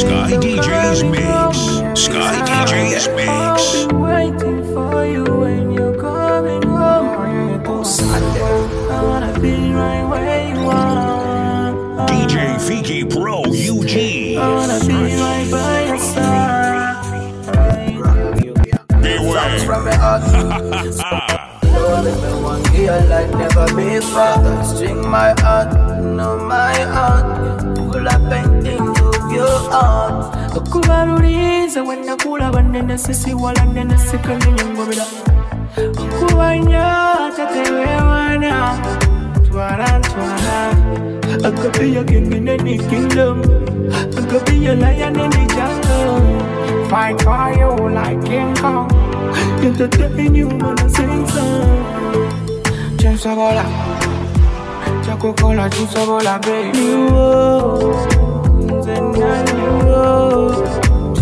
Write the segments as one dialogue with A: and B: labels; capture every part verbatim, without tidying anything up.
A: Sky D J's Mix. Sky D J's Mix.
B: Waiting for you when you're coming home. I wanna be right where you are.
A: D J Fiki Pro U G.
B: I wanna be right by your side.
A: Beware.
C: From my heart. Let me one gear like never before. String my heart, know my heart. Full of paintings of your heart.
B: Kubaruriza wenda kula banene sisi wala nene sikali nyangobila. Kuwanya tatewe wana. Twara twara. I could be a king in any kingdom. I could be a lion in the jungle. Fight for you like King Kong. Entertain you when I sing song. James Abola, Choco Cola, Juice Abola, baby. You oh, then I you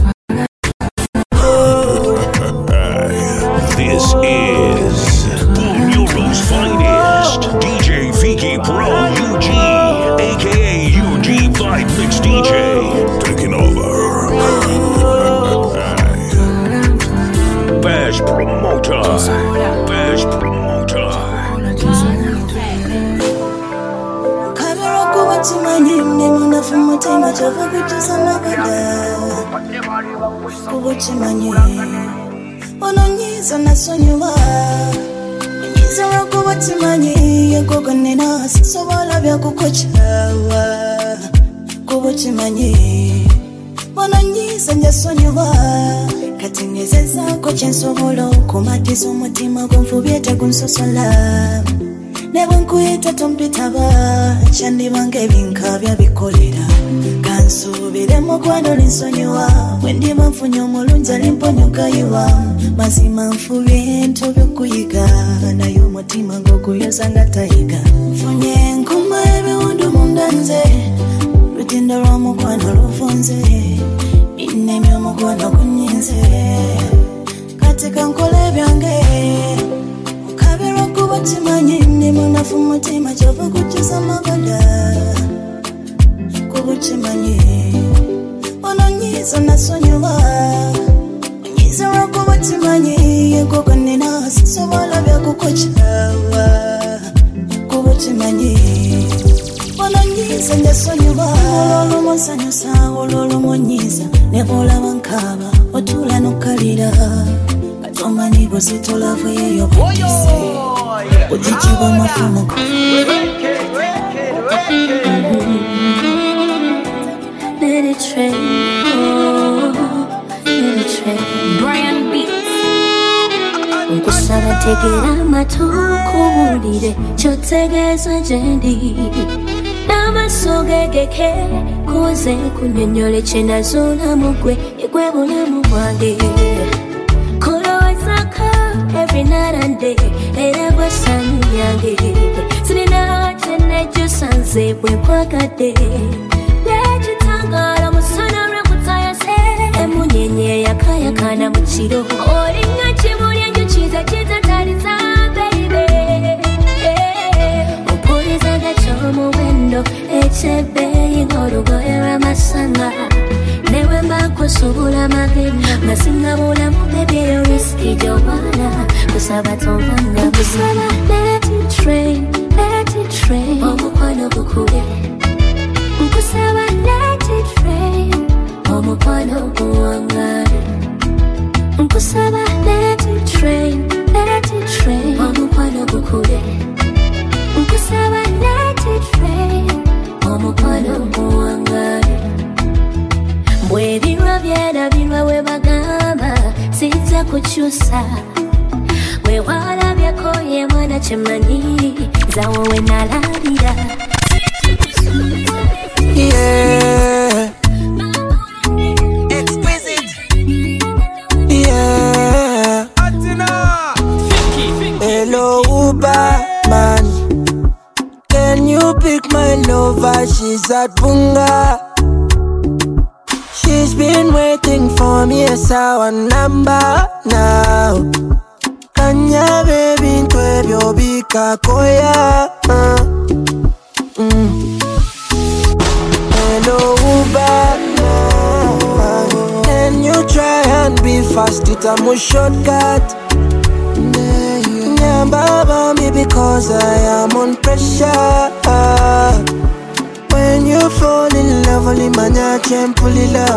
A: This is Buñuelo's finest, D J Fiki Pro U G, aka U G Vibe Mix D J, taking over. Best promoter, best promoter.
D: Kamera kuwa chimani mnemo fumo tema chova kuchusa magada. Kuwa chimani ononyiza nasonyuwa. Nyiza wakuwa chimani yekoko nena sisobola bya kukochawa. Kuwa chimani ononyiza njasonyuwa. Kati ngezeza ko chensobolo kumatiza omutima gonfubyete gunsosola. Never nkuyita tompitaba chandibanga ebinka byabikolera kansubire mukwano linsonyiwa wendiba nfunye omulungi alimponyokayiwa mazima nfubye nto byokuyiga naye omutima ng'oguyoza nga tayiga nfunye enkuma ebiwundu munda nze lutindo lw'omukwano lufunze innemye omukwano gunyinze kati kankole byange mukabirwa kuba kimanyi nnemo nafu mutima kyova kukyusa magada kuba kimanyi ononyiza nasonyiwa onyiza lwakuba kimanyi enkoko nena sisobola byakukochawa kuba kimanyi ononyiza njasonyiwa olwolumu nsanyusa olwolumu nnyiza nebolaba nkaba otula nokalira katomanyi bwesitolavu yeyo bwise ujijiwa mafumo Let it train, oh, let it train Brian Beats Nkusaba tegera matukuulire kyotegeeza gyendi n'amaaso gegeke kuze kunnyonnyola kye nazuula mu ggwe egwe bulamu bwange kulowoozako every night and day era gwe ssanyu lyange sirina kye nejjusa nze bwe nkwagadde lekitangaala musana lwekutayase emunyenye yakayakana mu kiro olinga kimuli enjukiza kitataliza baby opulizaga ky'omuwendo ekyebbeeyi ng'olugoye lw'amasanga newe mba nkusubula magenda nga singabulamu baby eyo risiki gy'obwana kusaba tonvanga kusaba let it train let it train omukwano gukube nkusaba let it train omukwano guwangale nkusaba let it train let it train omukwano gukube nkusaba let it train omukwano guwangale mbwe ebirwa byerabirwa we bagamba sijja kukyusa we walabyeko ye mwana kyemanyi zawo we nalabira
C: Yeah, exquisite. Yeah, hello Uber man, can you pick my lover? She's at Bunga. She's been waiting for me, yes, our number now. Kanya baby, ntwebyo bika koya. Uh, mm. Hello, Uber. fast, it's a more shortcut. Baba me because I am on pressure. When you fall in love, only man you can pull it up.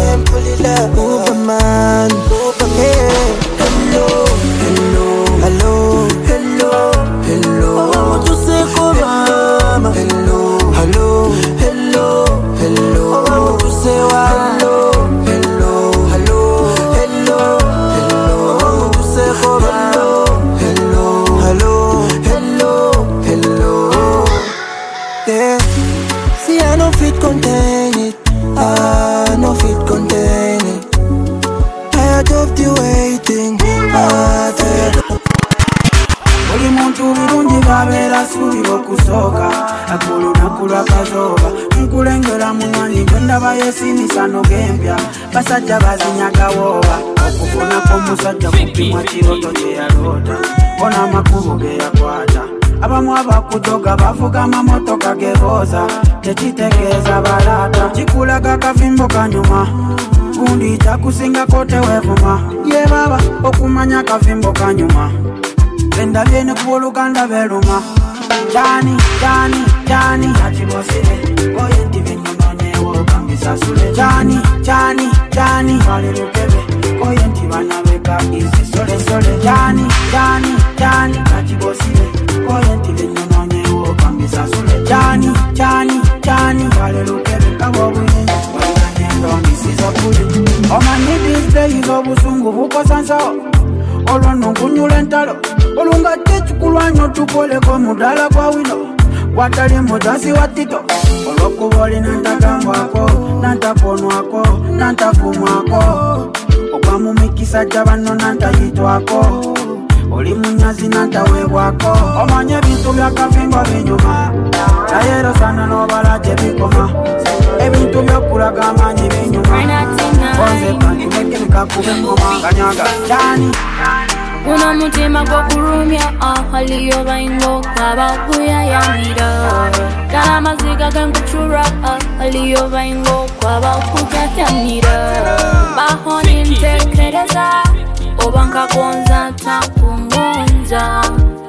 C: Uber man, Uber man. Hello, hello, hello, hello, hello. I want to say come on. Hello, hello, hello, hello. I want to say hello, hello, hello, hello, hello. I want to say come on. Hello, hello, hello. Yeah. See, I no fit contain it. I no fit contain it. Tired of the waiting. Ah, tired of.
B: Oli muntu birungi babera subi bokusoka. Akulu nakula kazoba. Nkulengera munwanyi gwenda bayesimisa nogembya. Basajja bazinyaga woba. Okufuna komusajja kupimwa kiroto kye yalota. Bona makubo ge yakwata. Abamu abakutoga bavuga mamotoka geroza. Tekitegeeza balata. Kikulaga kavimbo kanyuma. Gundi chakusinga kote wevuma. Ye baba okumanya kavimbo kanyuma. Benda viene kuoluganda veluma. Jani, Jani, Jani achibosile. Oye ntivinyo nonyewo kambisa sule. Jani, Jani, Jani walilukebe. Oye ntivana veka isi sole sole. Jani, Jani, Jani achibosile. Oye ntivinyo nonyewo kambisa sule. Jani, Jani, Jani walilukebe. Kawo buye walanyendo misiza kule. Omani these days obusungu buko sansao. Olono kunyula entalo. Olunga techukulwanyo tukoleko mudala kwa wino. Watali mudasi watito. Olokuboli nantakambwako, nantaponwako, nantafumwako. Okwamu mikisa jabano nantayitwako. Oli munyazi nantawebwako. Omanye bintu byakavimbo binyuma. Ayero sana nobalaje bikoma. Ebintu byokulaga amanyi binyuma. Konze kanti mekemika kube ngoma. Kanyaga Jani.
D: Una mutima kwa kurumia ah aliyo baingo kaba kuya ya mira. Kana maziga kankuchura ah aliyo baingo kaba kuya ya mira. Bahoni ntekereza obanka konza takungonza.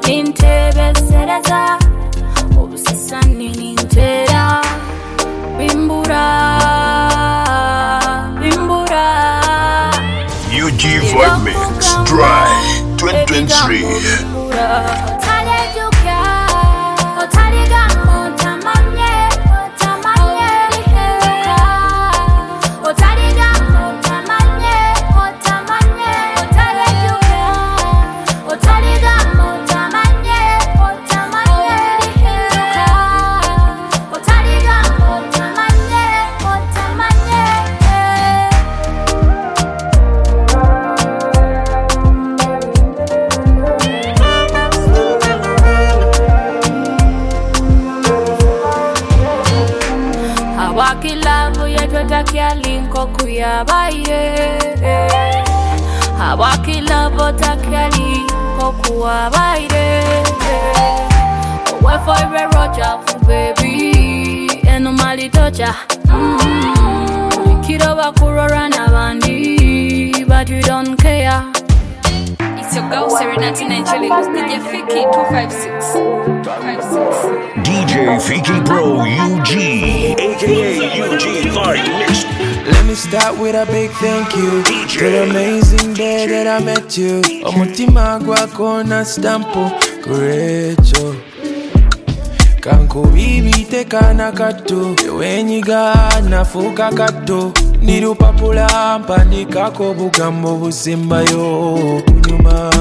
D: Nintebesereza obusisani nintera. Bimbura Bimbura
A: U G Vibe Mix Dry twenty twenty-three.
D: Linko kuyabaye Hawakila bota kali Kokuabaye Owe foibe rocha fu baby Eno mali tocha Kiro bakurora na bandi But you don't care. It's your girl Serenity Nigeria with D J Fiki two five six
A: D J Fiki Pro U G, aka U G Vibe Mix.
C: Let me start with a big thank you
A: D J
C: to the amazing day that I met you. Omutima gwako na stampo kurecho Kanko bibi teka na kato Ewenyiga nafuka kato Niru papula mpanika ko bugambo busimba yo Unyuma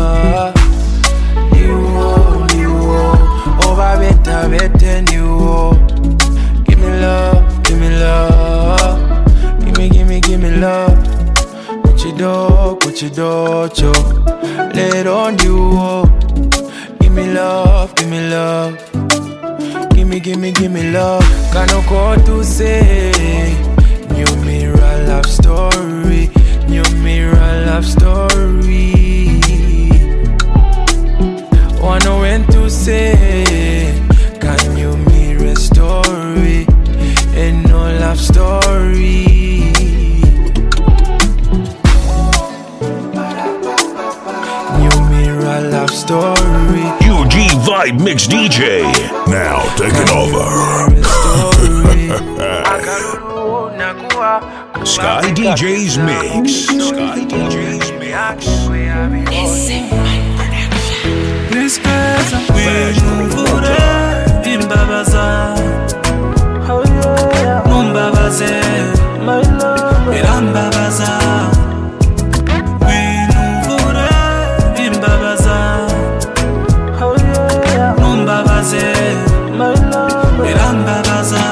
C: Niwo, niwo Oba beta bete niwo Give me love, give me love Gimme, gimme, gimme love Kuchido, kuchido, cho Let on you Give me love, give me love Gimme, gimme, gimme love Kano ko to say New mirror love story New mirror love story Wanna when to say Can you mirror story And no love story
A: D J. Now taking over. Sky D J's Mix. Sky D J's Mix.
C: This girl's a queen for the Bimbabaza. Mumbabaze, my love, Birambabaza. Queen for the Bimbabaza. Mumbabaze, my love, Birambabaza.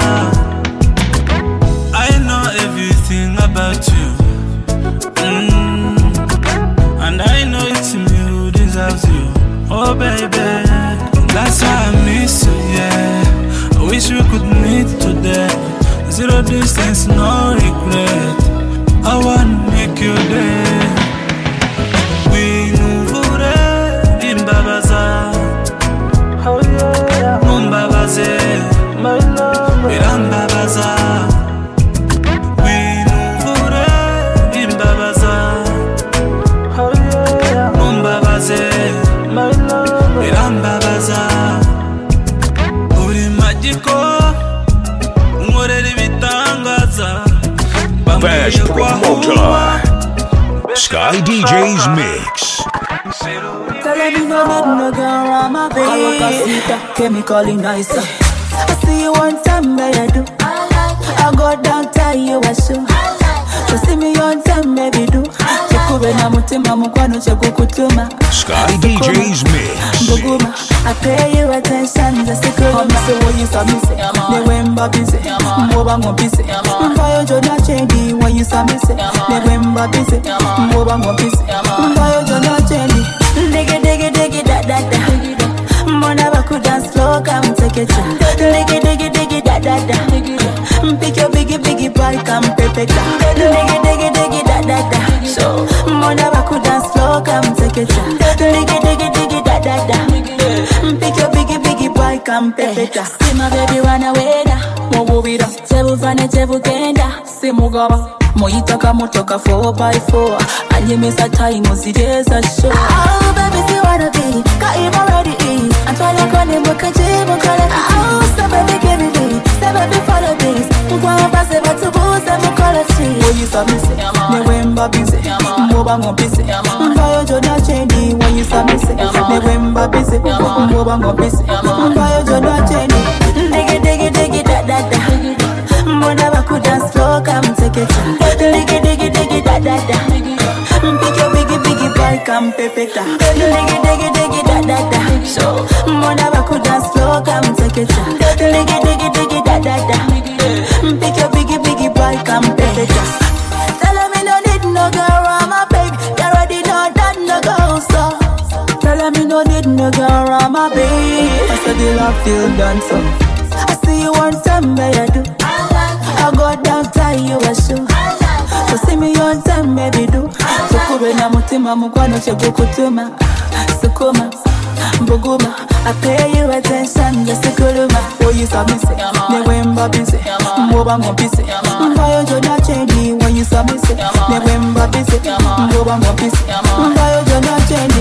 C: I know everything about you, mm. and I know it's me who deserves you. Oh baby, that's why I miss you, yeah. I wish we could meet today. Zero distance, no regret. I wanna make you day. We Nuvure, Bimbabaza. Oh yeah, Mumbabaze, my love, Birambabaza. We Nuvure, Bimbabaza. Oh yeah, Mumbabaze. My love, Birambabaza. Uri magico, umureri bitangaza.
A: Fast Promoter. Sky D J's Mix.
E: Tell me no need no girl around my baby. Chemically nicer. I see you one time, baby, I do. I go down, tell you I should. So see me on time, baby, do. Chekube mutima mukwano chekukutuma.
A: Sky D J's Mix.
E: Buguma, I pay you attention, just a cool. I'm so what you saw me say. They went back busy, move on busy. Mbayo jona chendi, what you saw me say. They went back busy, move on busy. Mbayo jona chendi, diggy diggy diggy da da da. Mona baku dance floor, come take it. Diggy diggy diggy da da da. Pick your biggie biggie boy, come perfect. Diggy diggy diggy da da da. So Mona baku dance floor, come take it. Diggy diggy diggy da da da. Pick your biggie biggie boy, come perfect. See my baby run away da. Mo wira, tebu fane tebu kenda. See mugaba. Moyitaka motoka four by four. And you miss a time, uzideza show. Oh baby, see what I be. Got him already in. I'm trying to call him, but can't you call it? Oh, so baby, give me this. So baby, follow this. Mkwa base batu buze mkola chi. Oh, you saw me say. Ne wemba busy. Mwoba ngo busy. Mbayo jona chendi. When you saw me say. Ne wemba busy. Mwoba ngo busy. Mbayo jona chendi. Diggy diggy diggy da da da. Mona baku dance floor, come take it. Diggy diggy diggy da da da. Pick your biggie biggie boy, come pepeta. Diggy diggy diggy da da da. So Mona baku dance floor, come take it. Diggy diggy diggy da da da. Pick your biggie biggie boy, come pepeta. Tell me no need no girl around my baby. You already know that no go so. Tell me no need no girl around my baby. I said the love feel done so. I see you one time, baby, I do. I go down, tie you a shoe. So see me on time, baby, do. Chekube na mutima mukwano chekukutuma. Sukuma, buguma. I pay you attention, just a kuluma. Oh, you saw me say, ne wemba busy. Mwoba ngo busy. Mbayo jona chendi, when you saw me say, ne wemba busy. Mwoba ngo busy. Mbayo jona chendi.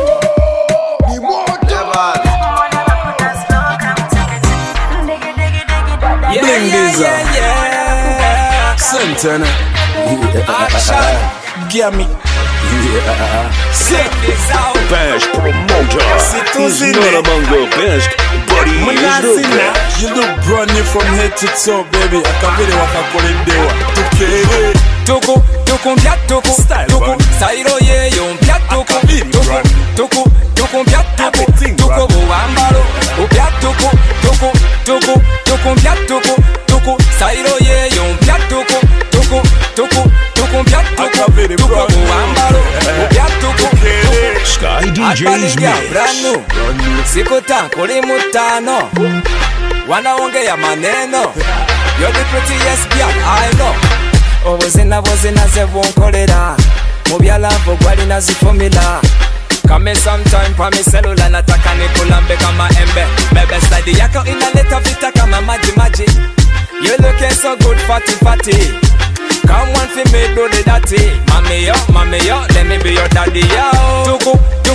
C: Bling this up. Santana. Action. Gimme. Sick this out.
A: Fast Promoter. He's not among the best, but he is the best.
C: You look brand new from head to toe, baby. I can really walk up on it there. Okay.
F: Toko, toko, mpia toko, toko, sairo ye yo mpia toko, toko, toko, toko, mpia toko, toko, boambaro, mpia toko, toko, toko, toko, mpia toko, toko, sairo ye yo mpia toko, toko, toko, toko, mpia toko, toko, boambaro, mpia toko.
A: Sky D J's Mix.
F: Siko tankoli mutano, wanaongea maneno. You're the prettiest girl I know. Obuzina buzina ze bunkolera mubyalavo gwali nazifumila kame sometime pa mi cellular nataka nikulambe kama embe bebe style yako inaleta vita kama maji maji. You looking so good fatty fatty. Come on for me do the dirty. Mommy yo, mommy yo, let me be your daddy yo. Tuku, tuku mpia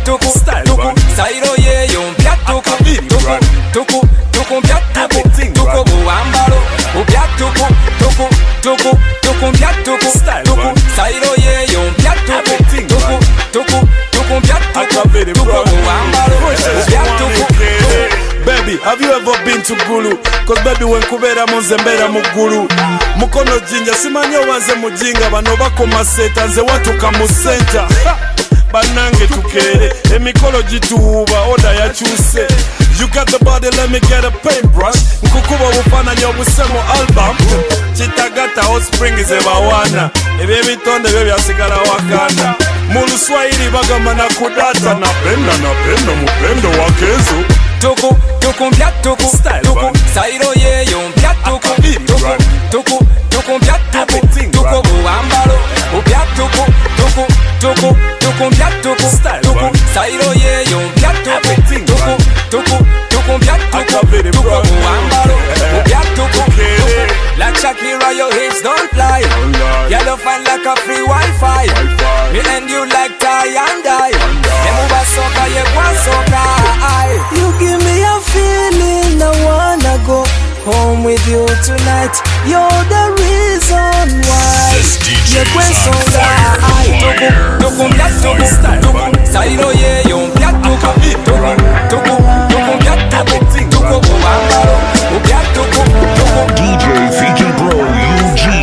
F: tuku tuku sairo ye yo mpya tuku tuku tuku tuku mpya tuku tuku buambalo upya tuku tuku tuku tuku mpya tuku tuku sairo ye yo mpya tuku tuku tuku tuku mpya tuku tuku buambalo upya tuku.
G: Baby, have you ever been to Gulu? Cause baby when kubera munzembera mugulu mukono jinja simanyo wanze mujinga bano bako maseta nze watuka mu center banange tukere emikolo jituba oda ya chuse. You got the body, let me get a paintbrush. Nkukuba bufana nyobusemo album chitagata hot spring ze bawana ebe bitonde byo byasigala wakanda mu Luswahili bagamba na kudata napenda napenda mupendo wa Kenzo
F: tuku tuku mpya tuku tuku sairo ye yo mpya tuku tuku tuku tuku mpya tuku tuku buambalo upya tuku tuku tuku tuku mpya tuku tuku sairo ye yo mpya tuku tuku tuku tuku mpya tuku tuku buambalo upya tuku like Shakira your hips don't lie yellow fine like a free Wi-Fi me and you like tie and dye me move a soca ye one soca.
H: You give me a feeling I wanna go home with you tonight. You're the reason why.
A: This D J is on fire.
F: Tuku mpya tuku tuku sairo ye yo mpya tuku tuku tuku tuku mpya tuku tuku buambalo upya tuku tuku.
A: D J Fiki Pro U G,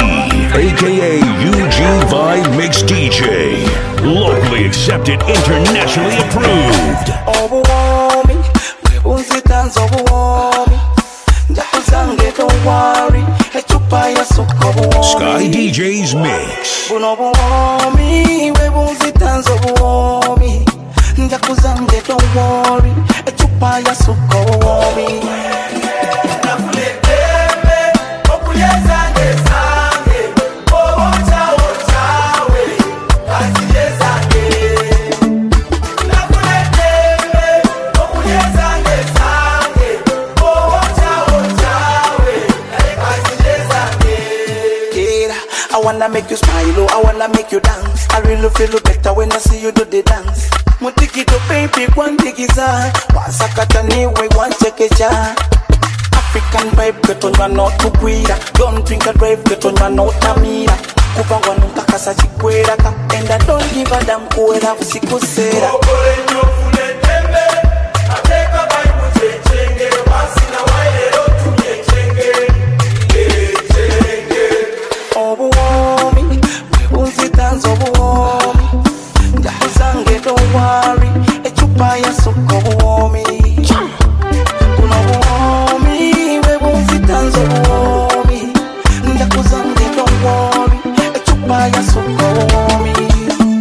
A: aka U G Vibe Mix D J, locally accepted, internationally approved.
H: Overwhelming, unzitanz overwhelming. Jakuzange don't worry, echupa ya soka overwhelming.
A: Sky D J's Mix.
H: Overwhelming, unzitanz overwhelming. Jakuzange don't worry, echupa ya soka overwhelming. I wanna make you smile, oh, I wanna make you dance. I really feel better when I see you do the dance. Mutikito baby, one digiza. Wasakata niwe, one chekecha. African vibe, get on your not to queer. Don't drink and drive, get on your not tamira. Kupa wanuka kasa chikwera ka. And I don't give a damn kuera usiku sera. Overwhelming, unzitanz overwhelming. Jakuzange don't worry, echupa ya soka overwhelming. Overwhelming, unzitanz overwhelming. Jakuzange don't worry, echupa ya soka overwhelming.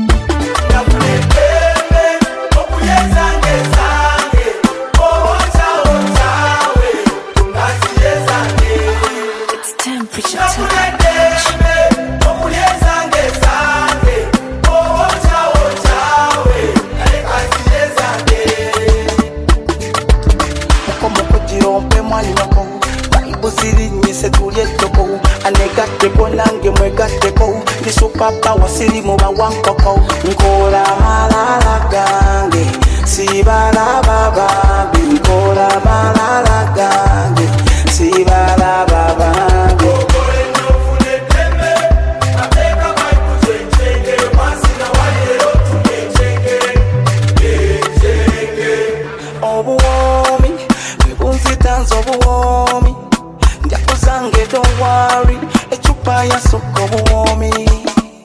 H: It's temperature time. Anegateko nange mwegateko ndisupapa wasiri muba wankoko nkola malala gange sibala babange nkola malala gange sibala babange. Overwhelming, unzitanz overwhelming. Jakuzange don't worry, echupa ya soka overwhelming.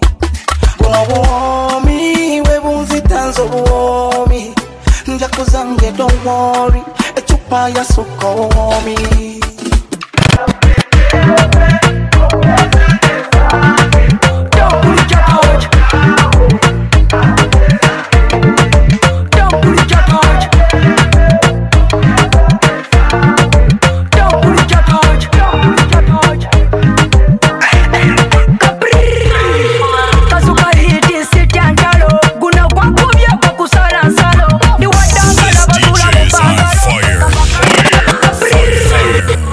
H: Overwhelming, unzitanz overwhelming. Jakuzange don't worry, echupa ya soka overwhelming.
A: This D J is on fire. Fire. Fire.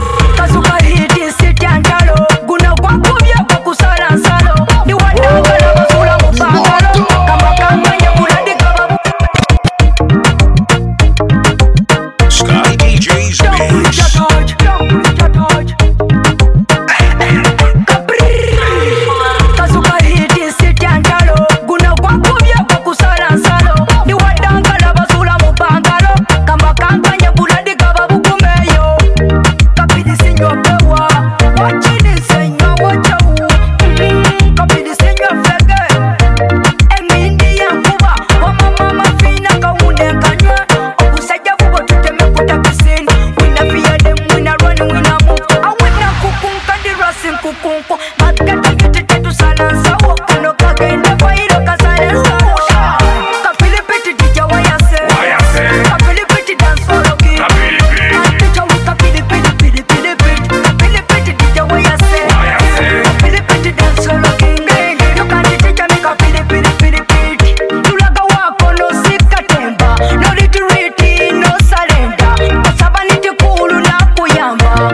I: kukunku Makata kiti tetu salansa Wakano kagenda fairo kasalensa Kapili piti dija wayase Kapili piti dance oloki Aticha wika pili piti pili pili piti Kapili piti dija wayase Kapili piti dance oloki Yokani ticha mika pili pili pili piti Tulaga wako no sika temba No lituriti no salenda Kasaba niti kulu na kuyamba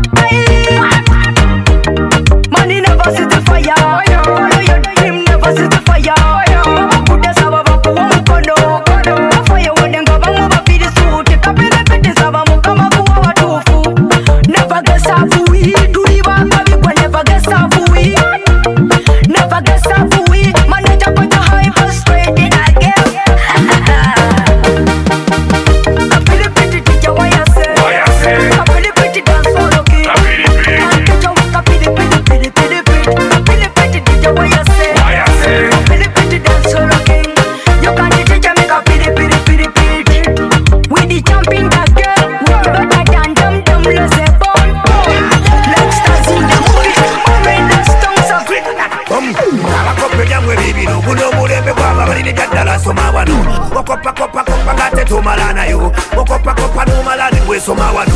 I: Money never set the fire Follow your dream never set the fire Kuda sawa wako wa mkono Fire wadenga bangu bafidi suti Kapile piti sawa mukama kuwa watufu Never guess afui Tuliwa kabikwa never guess afui Never guess afui Manager put a hyper straight in a game Kapile piti tija wayase Kapile piti dance oloki Aticha wika pili pili pili pili pili Kapile piti tija wayase Kapile piti dance oloki Yokani tija mika pili pili pili pili We the jumping that girl We better than them them let's say bon Let's dance in the movie Open the stones of it
J: Abakopeja mwe bibino Buno mulembe kwa babalini jadala soma wano Wakopa kopa kopa ngate tumala nayo Wakopa kopa numalani we soma wano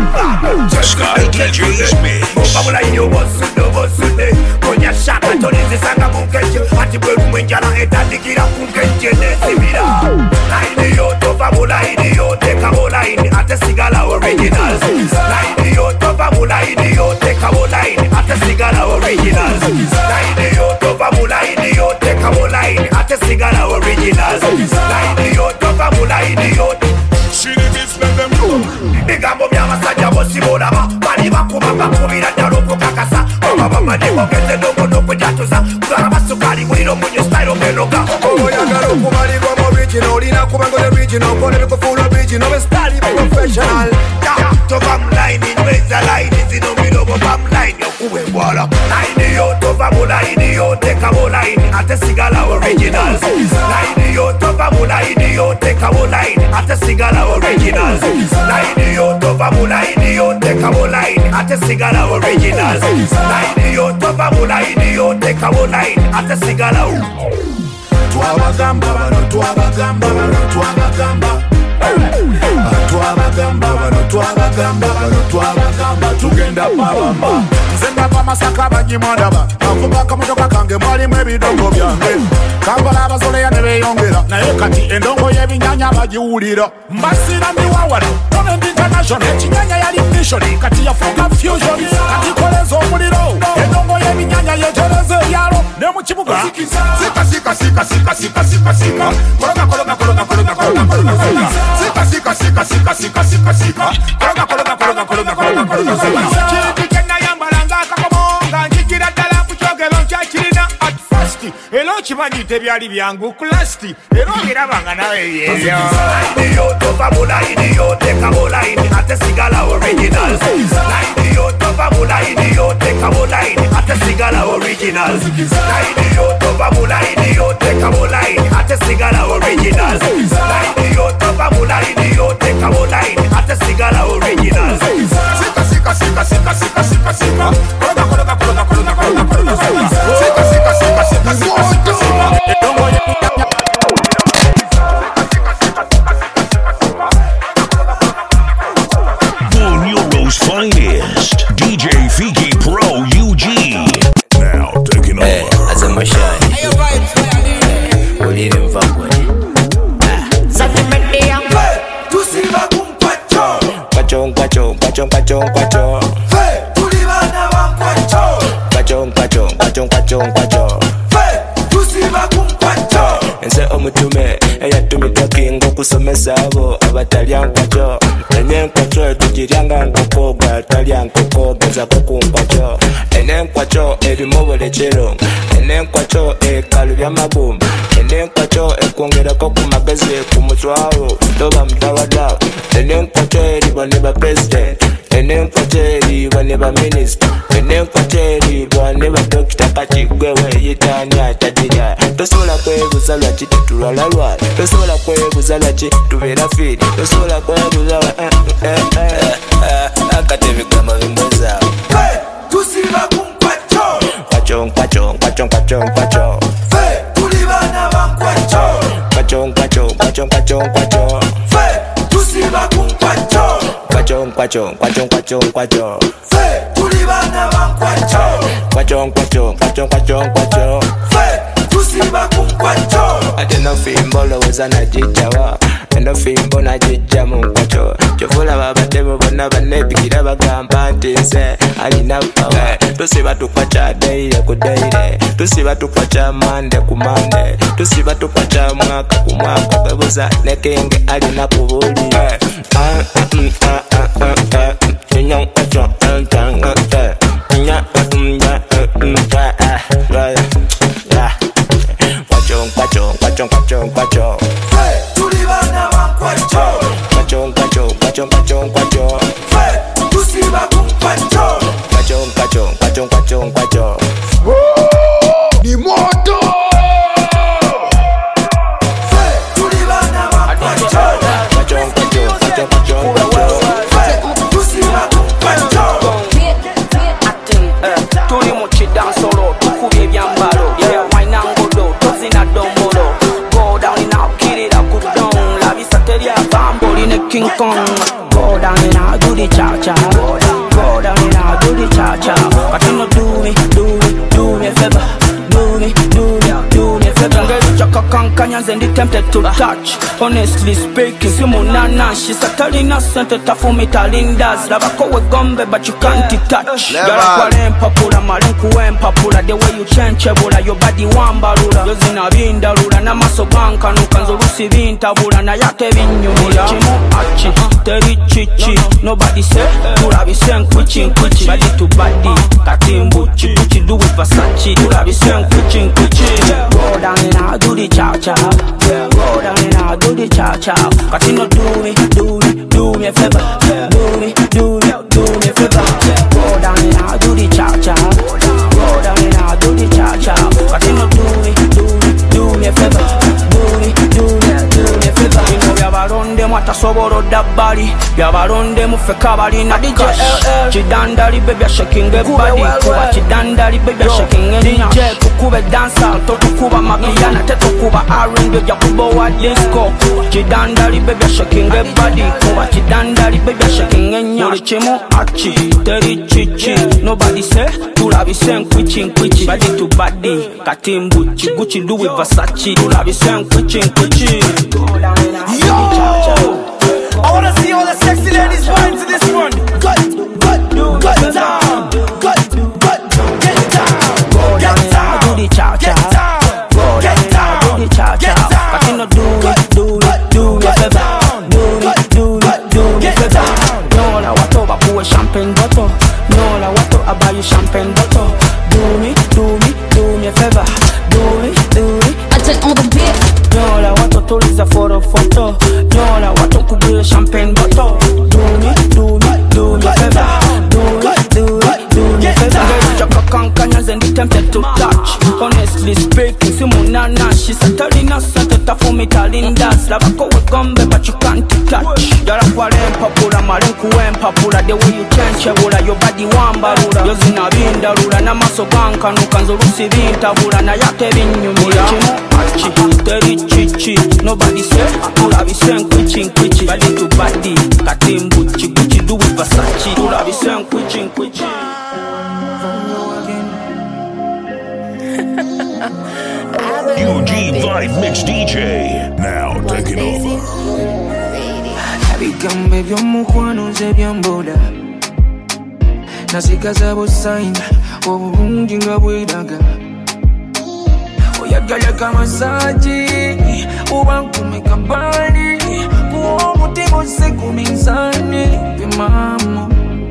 A: Sky D J's Mix.
J: Mubabula inyo bosudo bosude Konya shaka tonizi sanga munkeche Ati bweru mwenjana etandikira kunkeche nesibira Laini yo tofa mulaini yo teka mulaini Ate sigala original Laini yo tofa mulaini yo teka mulaini Ate sigala original Laini yo tofa mulaini yo teka mulaini Ate sigala original Laini yo tofa mulaini yo
G: See the beats let them go.
J: Bigambo bya masajja bosibulaba bali bakuba bakubira ddala okukakasa oba bamadeko geze dongo n'okujatuza kugala basukali muliro munyo style ogenoga oyagala okubalirwa mu original olina kuba nga original kola ebikufuula original bestali professional tova mu line nyweza line zino mirobo ba mu line okuba embwala line yo tova mu line yo teka mu line ate sigala original line yo tova mu line yo teka mu line ate sigala original line yo tova mu line yo teka mu line ate sigala original line yo tova mu line yo teka mu line ate sigala twabagamba bano twabagamba bano twabagamba twabagamba bano twabagamba bano twabagamba tugenda pabamba nze ndava Masaka banyimondaba avuga akamotoka kange mwalimu ebidongo byange kampala abazoleya ne beeyongera naye kati endongo y'ebinyanya bagiwulira mbasira miwawano Torrent International ekinyanya yali mission kati yafuuka fusion kati koleza omuliro endongo y'ebinyanya yetereza ebyalo ne mu kibuga sika sika sika sika sika sika sika kologa kologa kologa kologa kologa kologa sika sika sika sika sika sika sika kologa kologa kologa kologa kologa kologa sika kikena yambalanga akamonga njikira ddala ku kyogero nkyakirina at first era okimanyite byali byangu kulasti era obirabanga nawe byebyo line yo tova mu line yo teka mu line ate sigala original line yo tova mu line yo teka mu line ate sigala original line yo tova mu line yo teka mu line ate sigala original line yo tova mu line yo teka mu line ate sigala original sika sika sika sika sika sika sika kologa kologa kologa kologa kologa kologa sika sika sika sika sika sika sika endongo y'ebinyanya
A: Bull Euro's finest, D J Fiki Pro U G. Now taking over.
F: Hey, as a machine. Hey, your vibes, what are you from?
J: tusiba kumpacho
F: Kwacho, kwacho, kwacho, kwacho, kwacho.
J: Fe, tulibana wankwacho
F: Kwacho, kwacho, kwacho, kwacho, kwacho.
J: Fe, tusiba kumpacho
F: Nze omutume eyatumidde ng'okusomesa abo abatalya nkwacho ene nkwacho tugiryanga nkoko gwe atalya nkoko gezako ku nkwacho ene nkwacho erimu obulekero ene nkwacho ekalubya magumba ene nkwacho ekwongerako ku magezi ku mutwalo toba mutawala ene nkwacho eribwa ne ba president ene nkwacho eribwa ne ba minisita ene nkwacho eribwa ne ba dokita kati gwe weeyitaani atagirya tosobola kwebuza lwaki tetulwala lwala tosobola kwebuza lwaki tubeera fiiri tosobola kwebuza akati ebigambo bimbwezaawo
J: tusiba kumpacho
F: Kwachon, kwachon, kwachon, kwachon, kwachon.
C: Fe, tulibana bankwacho.
F: Kwachon, kwachon, kwachon, kwachon, kwachon.
C: Fe, tusiba kunkwacho.
F: Kwachon, kwachon, kwachon, kwachon, kwachon.
C: Fe, tulibana bankwacho.
F: Kwachon, kwachon, kwachon, kwachon, kwachon.
C: Fe, tusiba kunkwacho.
F: Ate no fimbo loweza na jijawa. Eno fimbo na jija munkwacho. Chofula babademo bona banepikira bagamba nti nze alina power. Tusiba tukwacha daily ku daily. Tusiba tukwacha mande ku mande. Tusiba tukwacha mwaka ku mwaka. Bebuza nekenge alina kubuli. Ah mm ah ah ah ah. Nyang kwacho antang ah. Nya mm ya mm ah ah. Ya. Kwachon kwachon kwachon kwachon kwachon.
C: Fe, tulibana bankwacho.
F: Kwachon kwachon kwachon kwachon kwachon.
C: Fe, tusiba kunkwacho.
F: Kwachon kwachon kwachon kwachon kwachon.
J: Ni moto.
C: Fe, tulibana bankwacho.
F: Kwachon kwachon kwachon kwachon kwachon.
C: Fe, tusiba kunkwacho.
K: Tuli muchi dansolo, tukubye byambalo. Yeah, wine and go do, tozina dombolo. Go down and out, kill it up, good down. La vista teria, bamboli ne King Kong. Go down and out, do the cha-cha. Go down and out, do the cha-cha. But you know do me, do me, do me a favor. Do me, do me, do me a favor. Ngeli chaka kankanyas and they tempted to touch. Honestly speaking, simunana. She's a talina sente tafumi talindas. Labako we gombe but you can't touch. Yara kwa lempapula, malenku wempapula. The way you change ebula, your body wambalula. Yozina bindalula, na maso banka nukanzo rusi bintabula. Na yake vinyumula. Chimu achi, teri chichi. Nobody say, turabi sen kuchin kuchi. Body to body, katimbu chibuchi. Do it Versace, turabi sen kuchin kuchi. Go down and I'll do the cha-cha. Go down and I'll do the cha-cha. Cause you know do me, do me, do me a favor. Do me, do me, do me a favor. Go down and I'll do the cha-cha. Go down and I'll do the cha-cha. Cause you know do me, do me, do me a favor. Do me, do me, do me a favor. You know byabalonde mwatasobolo dabbali. Byabalonde mufeka balina cash. Chidandali baby shaking everybody. Kuba chidandali baby shaking any D J kukube dancer. Totukuba mapiana tetukuba R and B. Jakubo wa disco. Chidandali baby shaking everybody. Kuba chidandali baby shaking any Muri chimu achi, teri chichi. Nobody say, turabi sen kwichin kwichi. Body to body, katimbu chiguchi. Do with Versace, turabi sen kwichin kwichi.
C: Yo! I wanna see all the sexy ladies wine to this one. Gut, gut, gut down. Gut, gut, get down. Get down.
K: Do the cha-cha. Go down and do the cha-cha. But you know do it, do it, do me a favor. Do it, do it, do me a favor. No la wato bakuwe champagne bottle. No la wato abayu champagne bottle. Do me, do me, do me a favor. Do it, do it.
D: I take on the beat.
K: No la wato tuliza photo photo. No la wato kubuye champagne bottle. Do me, do me, do me a favor. Do it, do it, do me a favor. Ngeli chaka kankanyas and they tempted to touch. Honestly speaking, simunana. She's a talina sante tafumi talindas. Labako we gombe but you can't touch. Yara kwa lempapula, malenku wempapula. The way you change ebula, your body wambalula. Yozina bindalula, na maso banka nukanzo rusi bintabula. Na yake vinyumula. Chimu achi, teri chichi. Nobody say, turabi sen kwichin kwichi. Body to body, katimbu chiguchi. Do with Versace, turabi sen kwichin kwichi.
A: U G Vibe Mix D J. Now taking over.
C: Bigambe by'omukwano nze byambola nasigaza busayina obulungi nga bweraga oyagala kamasaji oba nkume kabali kuwa omutima ose minzani bimamo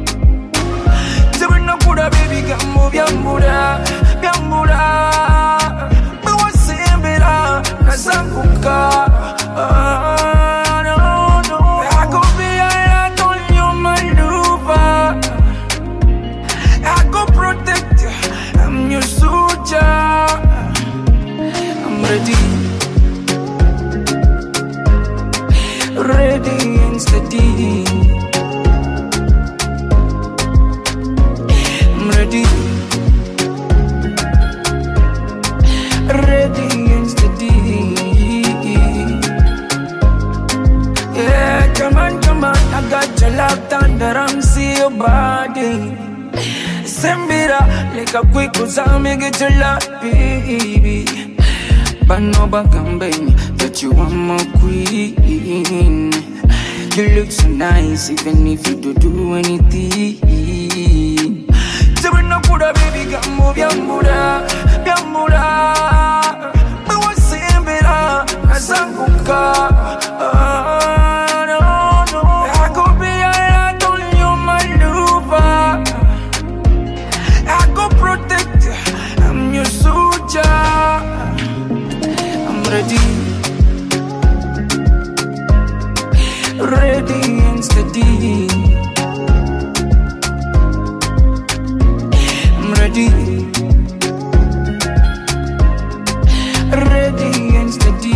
C: tebenakula bebigambo byambula byambula bewasembera nasanguka ready, ready and steady. I'm ready.
L: like a quick cause I'll make it your love, baby. But no bagambing that you are my queen. You look so nice even if you don't do anything. So when I put a baby gambo, biambura, biambura. But what's saying better? Asanguka. Ready, ready and steady. I'm ready, ready and steady.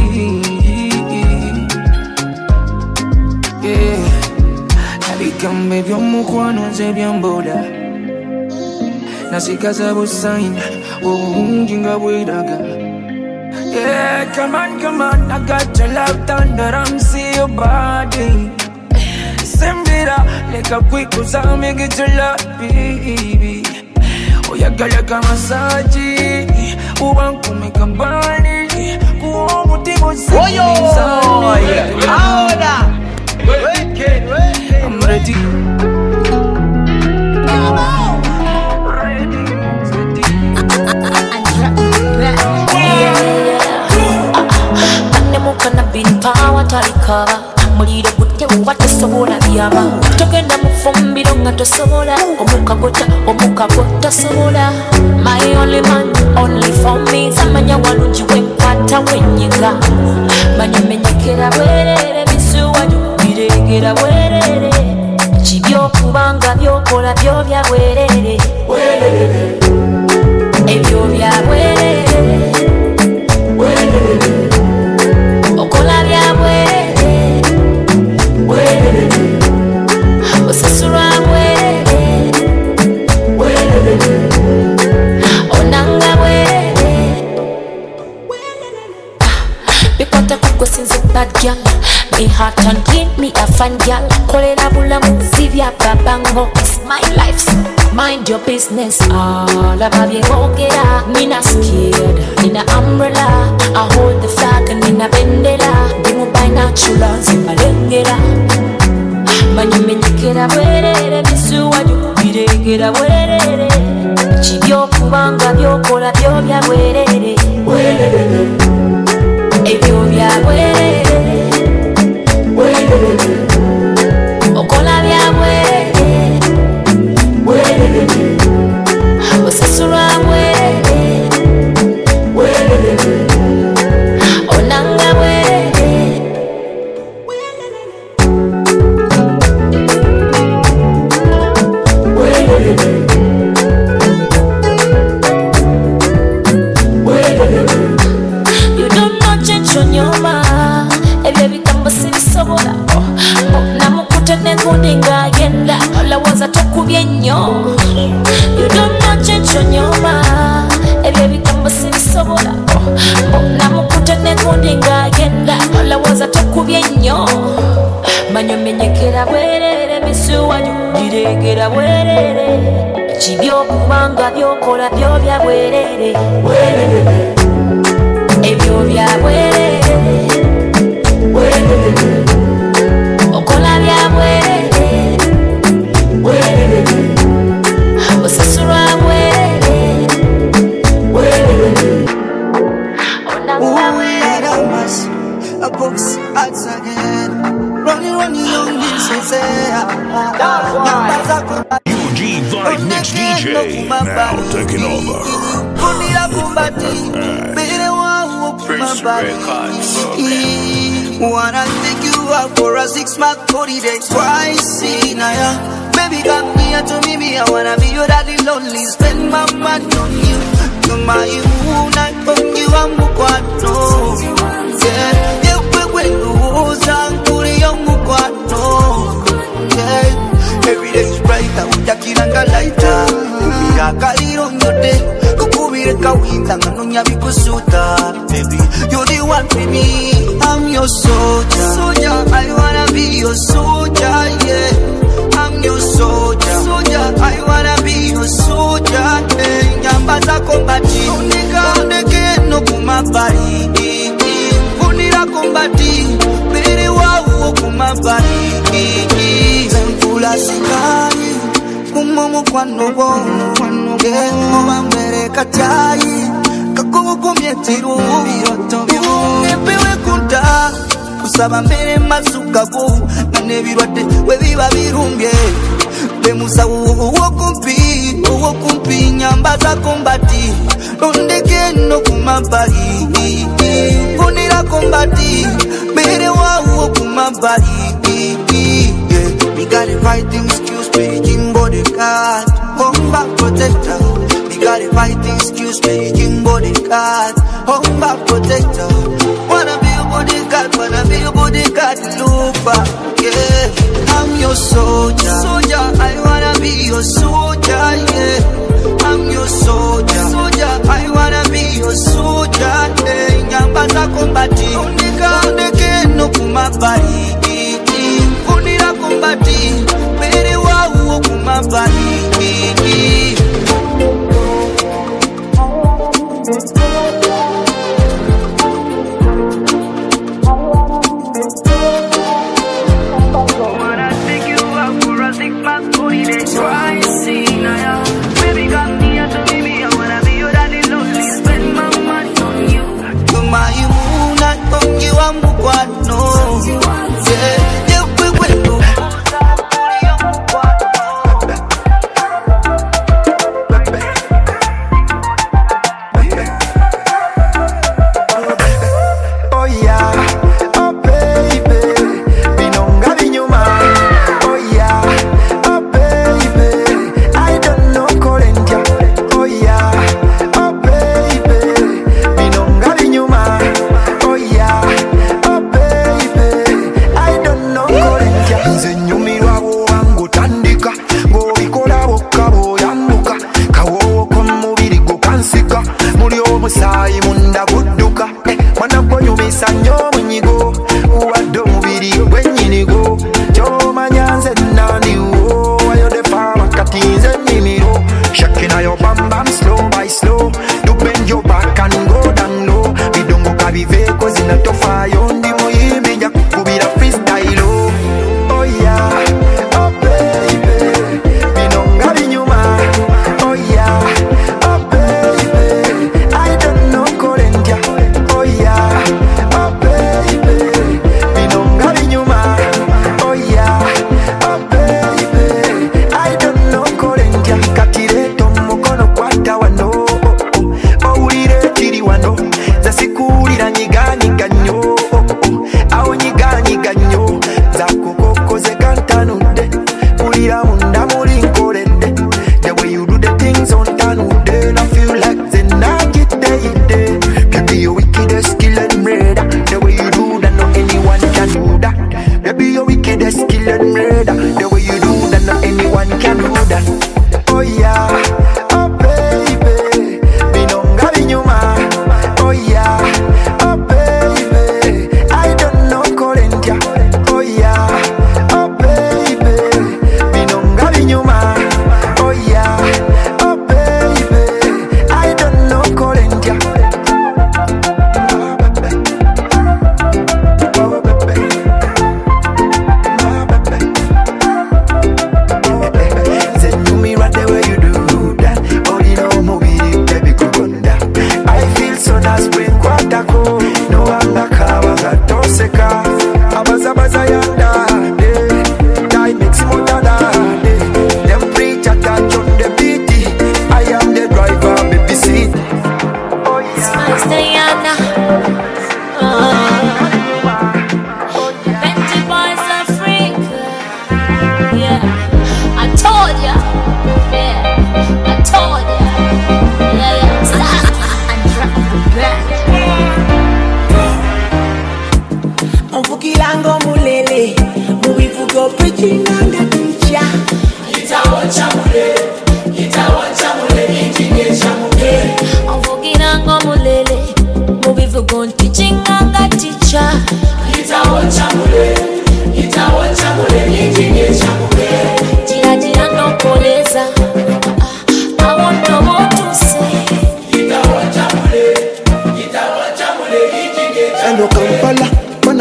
L: Yeah, Nalikam baby, omukwano nze byambola. Nasikaza busaina, obungi nga bweraga. Yeah, come on, come on, I got your love thunder, I'm see your body. Send it up, like a quick cause I'll make it your love, baby. Oh, you got like a massage. Who want to make a body? Who want to go see? Oh, yo, ahora. I'm ready.
M: Kana bin power talikaba muliro gute watasobola byama togenda mufumbiro nga tosobola omuka gota omuka gota sobola my only man only for me samanya walungi wenkwata wenyiga banyemenyekera bwerere bisuwaju biregera bwerere kibyokubanga byokola byo bya bwerere ebyo bya bwerere me heart and give me a fan girl. Kolera bula muzivya babango. It's my life, so mind your business. All about the okera. Me not scared. In a umbrella, I hold the flag and in a bendera. Dimu by natural, zimalengera. Mani menyekera bwerere misuwaju biregera bwerere. Chibyo kubanga byokola byo bya bwerere. Ebyo bya bwerere. Okola bya bwerere. Osasura bwerere. Onanga bwerere. You don't know change on your mind. Ebyo bigambo sibisobola. Namukute negundinga agenda. Olowooza tokubye nnyo. You don't know change on your mind. Ebyo bigambo sibisobola. Namukute negundinga agenda. Olowooza tokubye nnyo. Manyo menyekera bwerere misuwaju biregera bwerere. Kibyokubanga byokola byo bya bwerere. Ebyo bya bwerere. Okola bya bwerere. Osasura bwerere.
H: Onanga a box ads again. Running, running on this and say,
A: U G Vibe Mix D J now taking over.
H: Wanna take you out for a six month holiday twice in a year. Baby, come here to me, me. I wanna be your daddy, lonely. Spend my money on you. You're my moon, I own you, I'm Mukwano. Yeah, yeah, we're going to lose and put it on Mukwano. Yeah, every day is brighter, with a kilanga lighter. Baby, I carry on your day. Kukubireka winda, nganonya bikusuta. Baby, you're the one for me. I'm your soldier. Soldier, I wanna be your soldier, yeah. I'm your soldier. soldier, soldier. I wanna be your soldier. Hey, nyamba za kombati, unika uneke no kumabari. Funira kombati, bere wa uo kumabari. Zempula sikari, kumomo kwano bono, kwano bono bambere kachai, kakubu kumyetiru, epewe kunta. Kusaba mbere masuka go nane birwate we biba birunge bemusa wo kumpi wo kumpi nyamba za kombati ondeke no kumabari funira kombati mbere wa wo kumabari we got a fighting skills speaking bodyguard combat protector we got a fighting skills speaking bodyguard combat protector wanna be bodyguard, wanna be a bodyguard, look back, yeah. I'm your soldier, soldier. I wanna be your soldier, yeah. I'm your soldier, soldier. I wanna be your soldier, yeah. Nyamba za kombati, unika uneke no kumabari, funira kombati, bere wa uo kumabari.
I: Try and see now, baby, got me out to me. I wanna be your daddy, lonely. Spend my money on you.
H: To my moon, I don't give a mukwano. Yeah, yeah, we will go.
N: Oh yeah, oh baby, binonga binyuma. Oh yeah. Musai munda guduka eh, mwana gwanyu misanyo munyigo uwado mubiri gwenyinigo choma nyanze nani uo ayo defa makatinze nimiro shakina yo bam bam slow by slow you bend your back and go down low bidongo kabiveko zinatofa yondi muhimbi nja kubira freestyle oh yeah oh baby binonga binyuma oh yeah oh baby I don't know Korendia, oh yeah, oh baby, binonga binyuma, oh yeah, oh baby, I don't know Korendia, katireto mukono kwata wano, oh oh, oh urire chiri wano, za sikurira nyiga nyiga nyo, oh oh, au nyiga nyiga nyo, za kukoko ze kantanude, urira munda muri nkorende, the way you do the things on tanude, I feel like the night. Baby, you're wickedest kill and murder. The way you do that, no anyone can do that. Baby, you're wickedest kill and murder. The way you do that, no anyone can do that. Oh yeah, oh baby, binonga binyuma. Oh yeah, oh baby,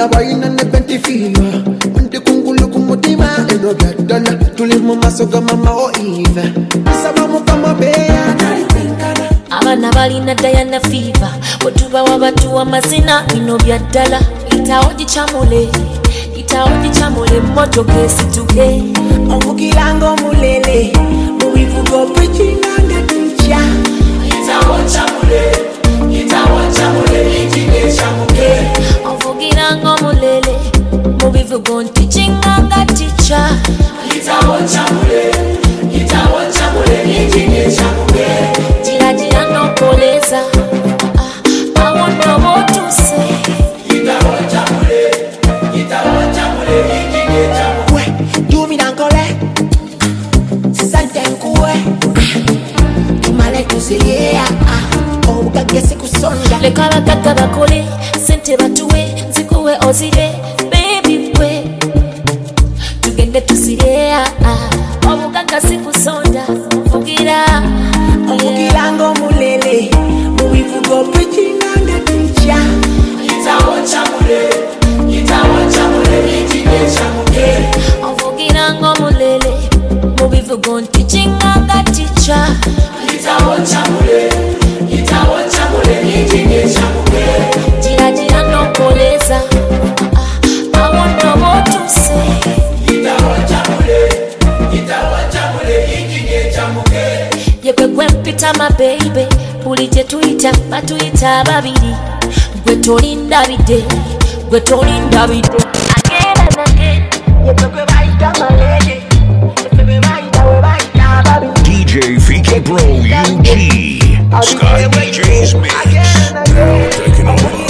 O: Abana baina ne penti fever. Mante kungulu kumutima eno gatala. Tulimu masoga mama o ive. Sabamu kama beya.
M: Abana balina Diana fever. Otuba wabatu wa mazina ino byadala. Itaoji chamule. Itaoji chamule moto kesi tuke.
P: Omukilango mulele. Mubivugo preaching and the teacher. Itaoji chamule. Itaoji chamule. Ijine chamuke.
M: Omukilango mulele. Mubivugo teaching and the teacher.
P: Itaoji chamule. Itaoji chamule. Ijine chamuke.
M: Jira jira no poleza. I want no more to say.
P: Itaoji chamule. Itaoji chamule. Ijine chamuke. We, do me dankole. Sante nkue. Imale kusilia. Oh, gagese kusonda.
M: Le kala kaka bakole. Sente batuwe. Zikuwe ozile. Baby we. Tugende tusilia. Oh, kaka siku sonda. Fugira.
P: Omukilango mulele. Mubivugo preaching and the teacher. Itaoji chamule. Itaoji chamule. Ijine chamuke.
M: Omukilango mulele. Mubivugo teaching and the teacher.
P: Itaoji chamule. Itaoji chamule. Ijine chamuke.
M: Jira jira no poleza. I want no more to say.
P: Itaoji chamule. Itaoji chamule. Ijine chamuke.
M: Yekwe gwe mpita my baby. Ulije tuita batuita babiri. Gwe tolinda bide. Gwe tolinda bide. Again and again.
P: Yekwe gwe baita my lady. Yekwe gwe baita we baita babiri.
A: D J Fiki Pro U G Sky D J's Mix. Now taking over.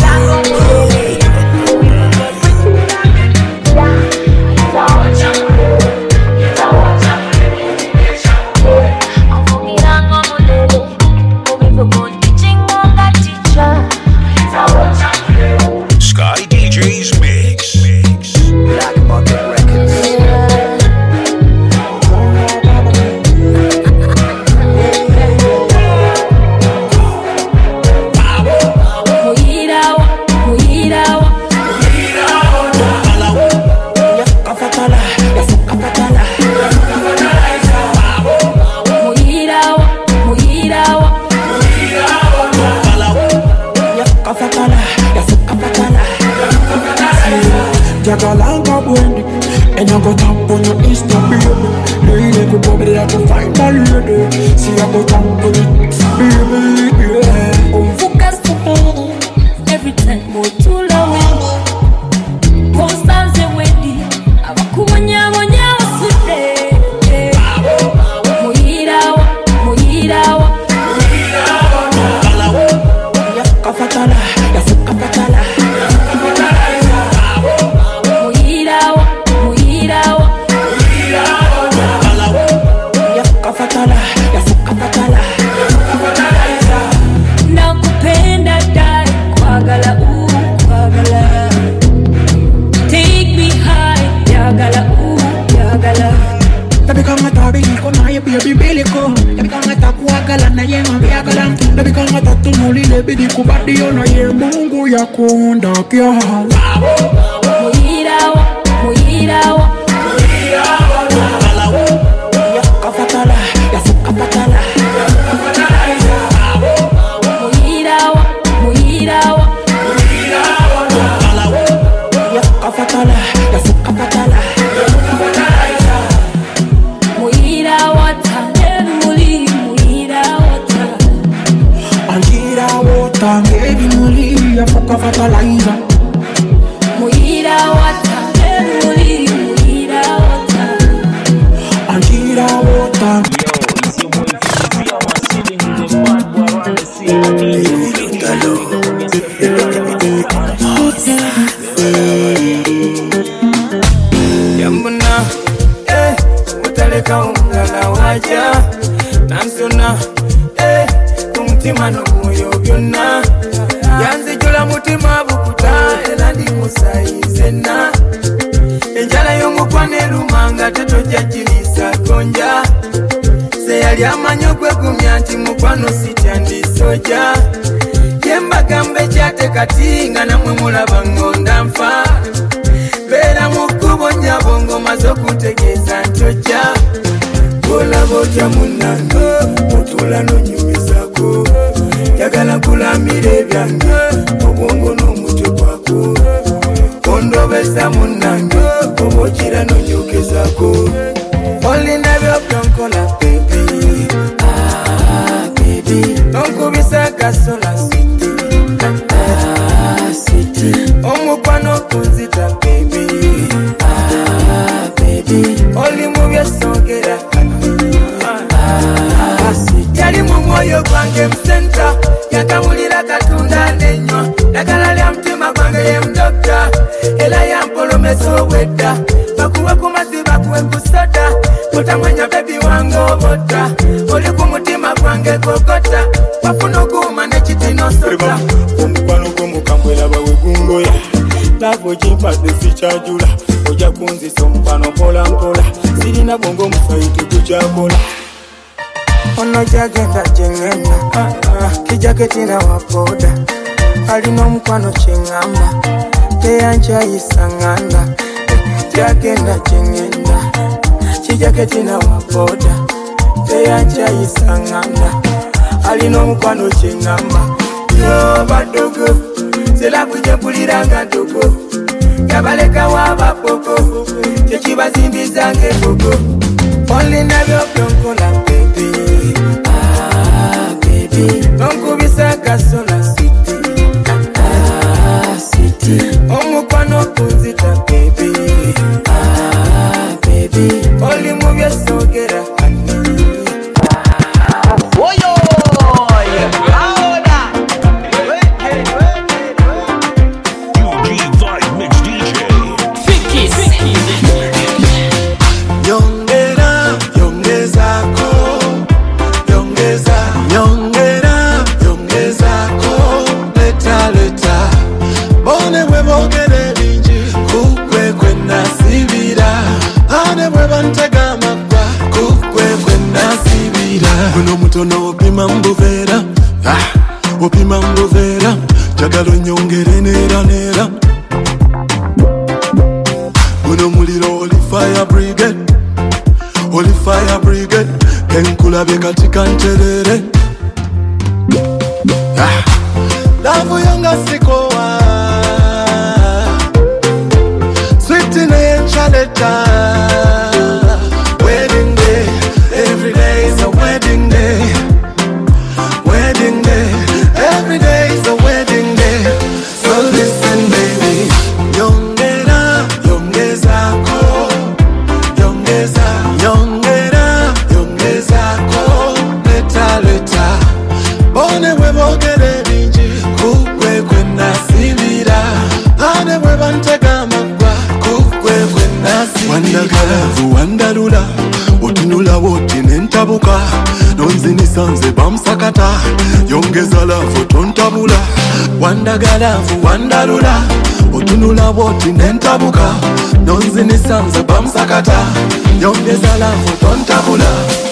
A: Sky D J's Mix.
O: Black Market Records.
M: Muhirawa, muhirawa.
P: Kafatala, kafatala.
M: Muhirawa, muhirawa.
P: Kafatala, kafatala.
O: Jagalanga Wendy, and I go tap on your Insta baby. Lady go pop it, I go find my lady. See I go tap on it, baby, yeah.
M: Oh, focus to every time more too low. Constance Wendy, abakunya munya usude. Muhirawa, muhirawa.
P: Kafatala, kafatala.
M: Muhirawa, muhirawa.
P: Kafatala, kafatala.
M: Nakupenda dai, kwagala u, kwagala. Take me high, yagala u, yagala.
O: Tabi kama tabi niko na ye baby beliko. Tabi kama takuagala na ye mabiagala. Tabi kama tatunulile bidi kubadi yo na ye Mungu ya kuunda kia.
M: Muhirawa, muhirawa.
P: Kafatala, kafatala.
M: Muhirawa, muhirawa.
P: Kafatala, kafatala.
M: Muhirawa ta, muli, muhirawa ta.
O: Angira wota ngevi muli ya fuka fataliza.
M: Muhirawa ta, muli, muhirawa ta.
O: Angira wota.
L: Yambuna, eh, utaleka umlala waja. Nansona, eh, umutima n'omwoyo byonna. Yanzijula mutima bukuta era ndi musayizena. Enjala y'omukwana erumanga tetojja kirisa gonja. Seyali amanyi okwegumya nti mukwano sitya ndi soja. Yembagambe kyate kati nga namwe mulaba ngonda nfa.
B: otya munange otula nonyumizako njagala kulamira ebyange obwongo n'omutwe gwako ondobesa munange obokira nonyokezako olina byobyankola baby ah baby onkubisa kasola city ah city omukwano kunzita baby ah baby oli mubyesongera ah city yali mu mwoyo gwange msenta yakamulira katunda nenywa nakala lya mtima gwange ye mdokta ela yampolomesa obwedda bakuwe ku mazzi bakuwe kusoda mutamwenya bebi wange obota oli ku mutima gwange kokota wafuna okuuma nekitinosota omukwano gw'omukambwera bawegungoya lavo gimpadde sikyajula ojja kunzisa omukwano mpola mpola sirina bwongo omusayi tukyakola ono jagenda gyengenda kijaketina waboda alina omukwano kyeŋŋamba teyankyayisa ŋŋanda jagenda gyengenda kijaketina waboda teyankyayisa ŋŋanda alina omukwano kyeŋŋamba yo badogo selakuje mpuliranga ntogo yabalekawo abapoko kyekibazimbizanga embogo olina byobyankola baby ah baby onkubisa kasola city ah city omukwano kunzita baby ah baby oli mubyesogera
P: Oyo ahora
A: U G Vibe Mix D J
P: Fikis
C: Yongera, yongezako, yongeza, yongera, yongezako, leta leta. Bone bwe bogere bingi, kukwe kwe nasibira. Ane bwe bantega amagwa, kukwe kwe nasibira. Guno mutono opima mbuvera, ah, opima mbuvera. Jagalo nyongere nera nera. Guno muliro oli fire brigade. Holy fire brigade, kenkulabye katika nterere. Ah, lavu yonga sikowa, sweet in a chaleta. Wedding day, every day is a wedding day. Wedding day, every day is a wedding day. So listen baby, yongera, yongezako, yongeza, yongera, yongezako, leta leta. Bone we bogere bingi, kukwe kwe nasibira. Ane we bantega amagwa, kukwe kwe nasibira. Wandagala, wandalula, otunula woti nentabuka. Nonzinisa nze bamsakata, yongeza lavu tontabula. Wandagala, wandalula, otunula woti nentabuka. Nonzinisa nze bamsakata, yongeza lavu tontabula.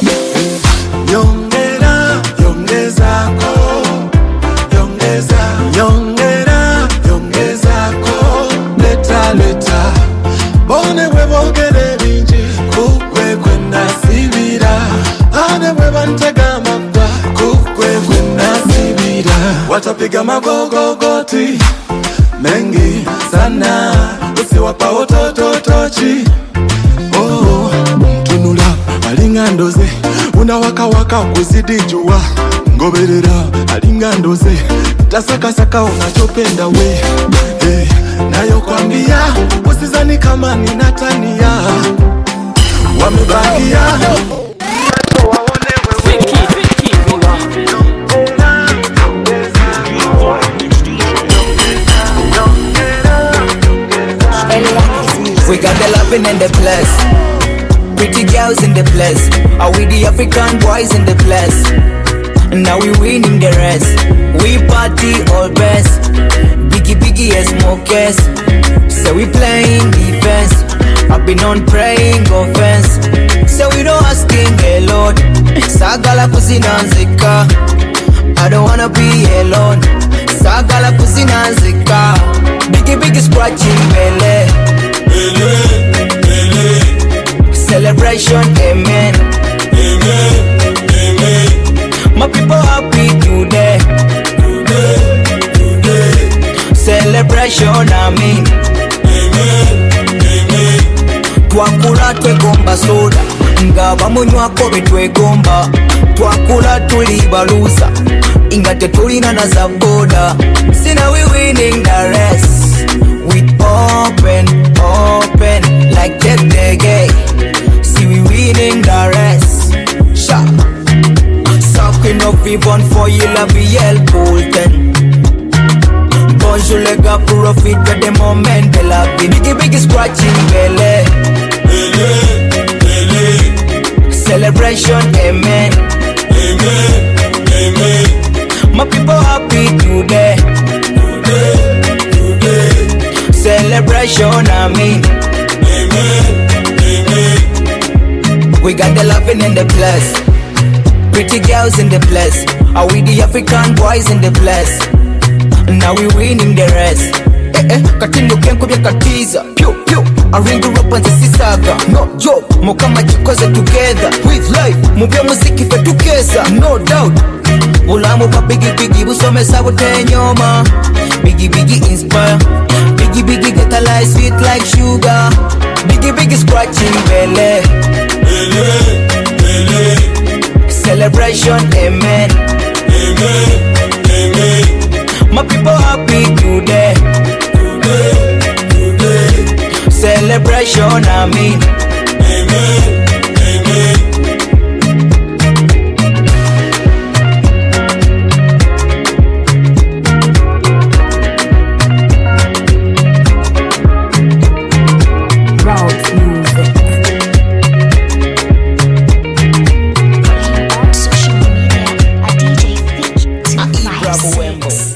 C: Yongera, yongezako, yongeza, yongera, yongezako, leta leta. Bone we bogere bingi, kukwe kwe nasibira. Ane we bantega amagwa, kukwe kwe nasibira. Watapiga magogogoti mengi sana, usiwapa utototochi. Oh, mtunula alinga ndoze, unawaka waka kuzidi jua. Ngoberera alinga ndoze, tasakasaka unachopenda we. Hey, nayo kwambia usizani kama ninatania. Wamebakia
Q: we got the loving in the place, pretty girls in the place. Are we the African boys in the place? Now we winning the race. We party all best, biggie biggie as smokers. So we playing defense. I've been on praying offense. So we don't asking a lot. Sagala kuzinanzika, I don't wanna be alone. Sagala kuzinanzika, biggie biggie scratching belly. Celebration, amen. Amen, amen. My people happy today. Today, today. Celebration, I mean. Amen, amen. Twakula twegomba soda, nga bamunywako betwegomba. Twakula tuli balusa, inga tetulina na za boda. See now we winning the race, with open, open, like Tete. See we winning the race, sha. Sucking up Vivon for you la Biel Bolton. Bonjour les gars, profite de moment de la vie. Biggie biggie scratching belly, belly, belly. Celebration, amen, amen, amen. My people happy today, today, today. Celebration, I mean, amen, amen. We got the loving in the place, pretty girls in the place. Are we the African boys in the place? Now we winning the rest. Eh eh, katindo kenko bya katiza. Pew pew, I ring the rope and the sisaga. No joke, mukama chikoze together. With life, mubya muziki fe tukeza. No doubt. Ulamu pa biggie biggie busomesa butenyoma. Biggie biggie inspire. Biggie biggie get a life sweet like sugar. Biggie biggie scratching belly, belly, belly. Celebration, amen, amen, amen. My people happy today, today, today. Celebration, I mean, amen, amen.
R: Route music.
M: On social media at D J Fiki two five six.